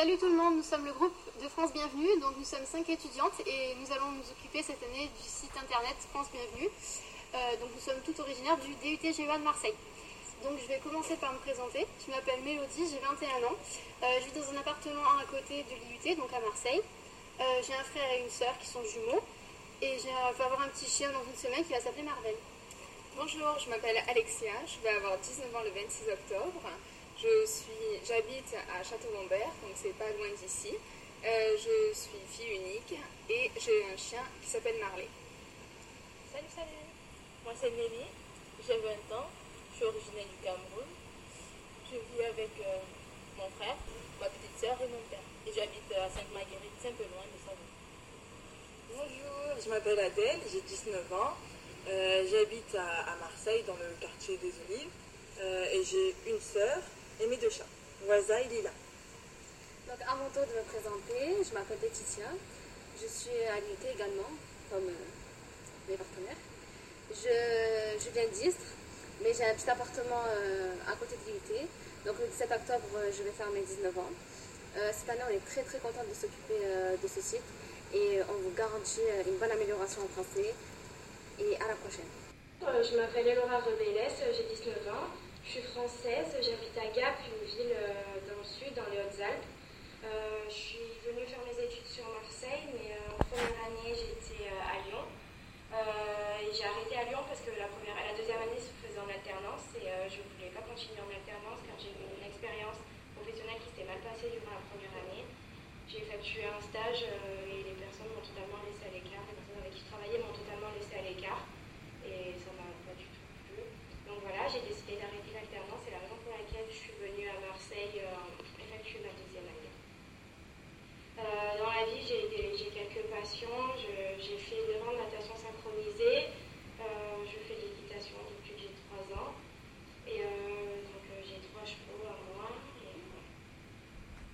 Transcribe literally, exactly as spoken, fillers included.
Salut tout le monde, nous sommes le groupe de France Bienvenue, donc nous sommes cinq étudiantes et nous allons nous occuper cette année du site internet France Bienvenue. Euh, donc nous sommes toutes originaires du D U T G E A de Marseille. Donc je vais commencer par me présenter. Je m'appelle Mélodie, j'ai vingt et un ans. Euh, je vis dans un appartement à côté de l'I U T, donc à Marseille. Euh, j'ai un frère et une sœur qui sont jumeaux. Et je vais avoir un petit chien dans une semaine qui va s'appeler Marvel. Bonjour, je m'appelle Alexia, je vais avoir dix-neuf ans le vingt-six octobre. Je suis, j'habite à Château-Lambert, donc c'est pas loin d'ici. Euh, je suis fille unique et j'ai un chien qui s'appelle Marley. Salut, salut, moi c'est Mélie, j'ai vingt ans, je suis originaire du Cameroun. Je vis avec euh, mon frère, ma petite soeur et mon père. Et j'habite à Sainte-Marguerite, c'est un peu loin de Savon. Bonjour, je m'appelle Adèle, j'ai dix-neuf ans. Euh, j'habite à, à Marseille, dans le quartier des Olives. Euh, et j'ai une sœur et mes deux chats, Waza et Lila. Donc à mon tour de me présenter, je m'appelle Laetitia. Je suis à l'I U T également, comme euh, mes partenaires. Je, je viens d'Istres, mais j'ai un petit appartement euh, à côté de l'I U T. Donc le dix-sept octobre, je vais faire mes dix-neuf ans. Euh, cette année, on est très très content de s'occuper euh, de ce site et on vous garantit une bonne amélioration en français. Et à la prochaine. Euh, je m'appelle Elora Rebelles, j'ai dix-neuf ans. Je suis française, j'habite à Gap, une ville euh, dans le sud, dans les Hautes-Alpes. Euh, je suis venue faire mes études sur Marseille, mais euh, en première année, j'étais euh, à Lyon. Euh, et j'ai arrêté à Lyon parce que la, première, la deuxième année se faisait en alternance et euh, je ne voulais pas continuer en alternance car j'ai eu une expérience professionnelle qui s'était mal passée durant la première année. J'ai effectué un stage euh, et les personnes m'ont totalement laissé à l'écart. Les personnes avec qui je travaillais m'ont totalement laissé à l'écart et ça m'a pas du tout plu. Donc voilà, j'ai décidé d'arrêter l'alternance. C'est la raison pour laquelle je suis venue à Marseille euh, effectuer ma deuxième année. Euh, dans la vie, j'ai, des, j'ai quelques passions. Je, j'ai fait